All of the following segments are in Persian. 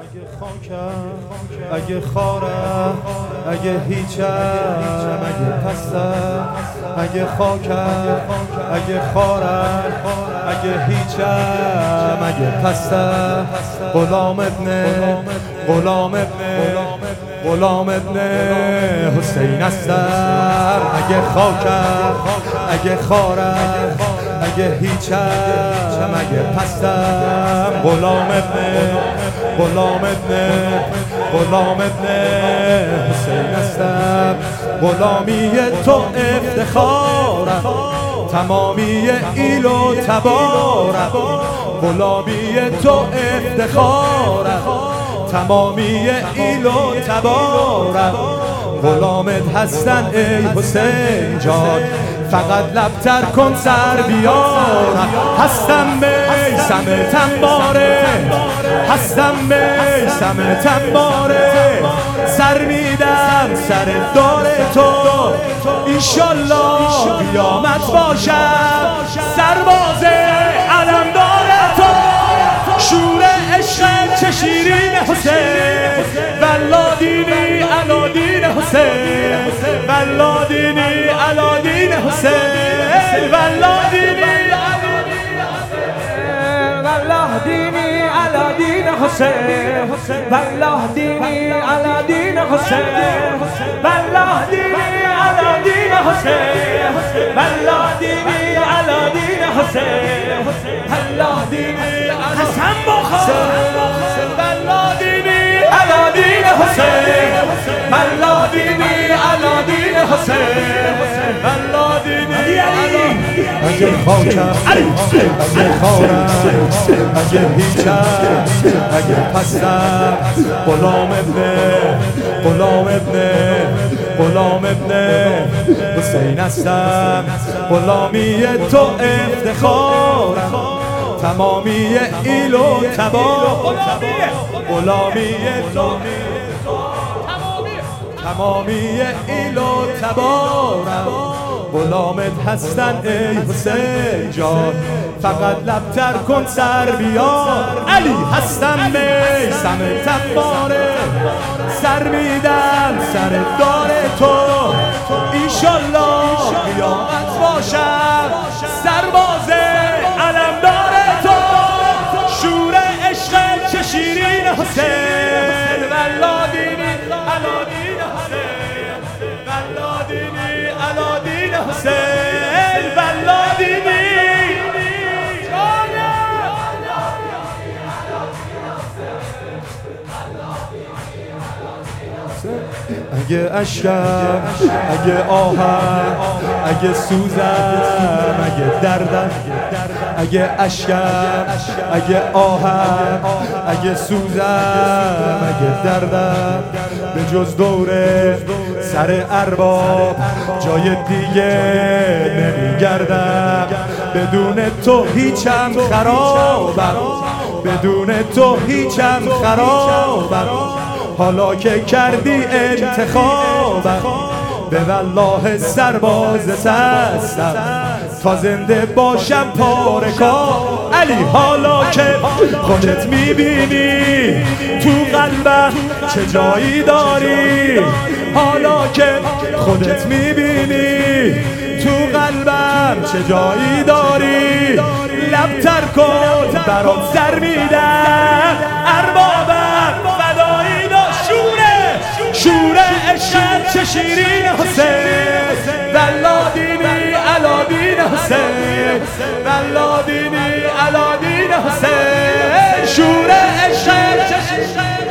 اگه خاکم، اگه خارم، اگه هیچم، اگه پستم، اگه خاکم، اگه خارم، اگه هیچم، اگه پستم، غلام ابن حسین هستم. اگه خاکم، اگه خارم، اگه هیچم، اگه پستم، غلام ابن حسین هستم. غلامی تو افتخارم، تمامی ایل و تبارم. غلامی تو افتخارم، تمامی ایل و تبارم. غلامت هستن ای حسین جان، فقط لبتر کن سر بیارم. هستم میثم تنباره، هستم میثم تنباره، سر میدم سر دار تو، انشالله قیامت باشم سرباز علمدار تو. شور عشق چه شیرین حسین، والله دینی علا دین حسین، والله دینی علا دین حسین، والله دینی والله دینی علا دین حسین، والله دینی علا دین حسین، والله دینی علا دین حسین، والله دینی علا دین حسین، والله دینی قسم بخور، والله دینی علا دین حسین، والله دینی علا دین حسین، والله دینی علا. اگه خاکم، اگه خارم، اگه هیچم، اگه پستم، غلام ابن حسین هستم. غلامی تو افتخارم، تمامی ایل و تبارم. غلامی تو تمامی ایل و تبارم. غلامت هستن ای حسین جان، فقط لبتر کن سر بیار. علی هستم میثم تنباره، سر میدم سر دار تو، انشالله قیامت باشم سرباز علمدار تو. شور عشق چه شیرین حسین، والله دینی علا دین حسین، والله دینی علا دین حسین، والله دینی اگه اشکم، اگه آهم، اگه سوزم، اگه دردم، اگه اشکم، اگه آهم، اگه سوزم، اگه دردم، به جز دوره سر ارباب جای دیگه نمیگردم. بدون تو هیچم خرابم، بدون تو هیچم خرابم. حالا که کردی انتخابم، به والله سربازت هستم تا زنده باشم پاره کار. علی حالا که خودت میبینی تو قلبم چه جایی داری، حالا که خودت میبینی تو قلبم چه جایی داری، لبتر کن برات سر میدم اربابم فدایی دا. شور عشق چه شیرین حسین، والله دینی علا دین حسین، والله دینی علا دین حسین. شور عشق چه شیرین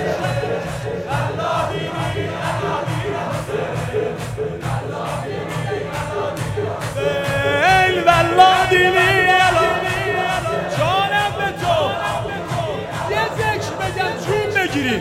والله دینی علا. جانم به تو یه ذکر بگم جون بگیریم.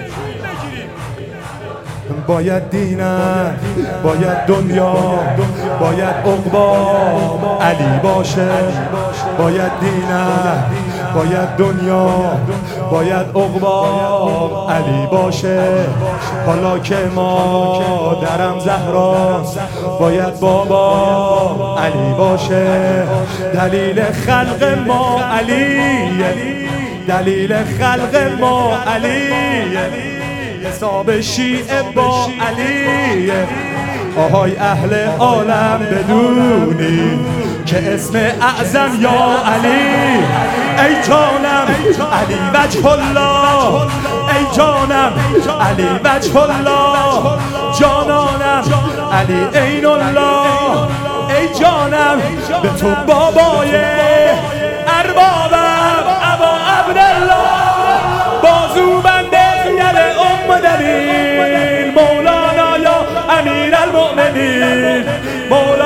باید دینم، باید دنیا، باید عقبا علی باشه. باید دینم، باید دنیا، باید عقبا علی باشه. حالا که مادرم زهراست، باید بابا علی باشه. دلیل خلق ما علیه، دلیل خلق ما علی، حساب شیعه با علی. آهای اهل عالم بدونی که اسم اعظم یا علی. ای جانم علی وجه الله، ای جانم علی وجه الله، جانانم علی عین الله. ای جانم به تو بابای اربابم ابا عبدالله، بازو بنده یل ام دلیل، مولانا یا امیر المؤمنین، مولانا